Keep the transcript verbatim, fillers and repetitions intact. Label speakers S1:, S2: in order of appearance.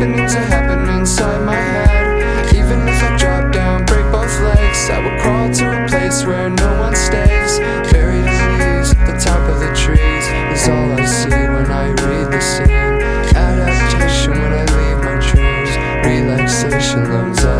S1: happening to happen inside my head. Even if I drop down, break both legs, I will crawl to a place where no one stays. Buried in leaves, the top of the trees is all I see when I read the scene. Adaptation when I leave my dreams. Relaxation, lungs up.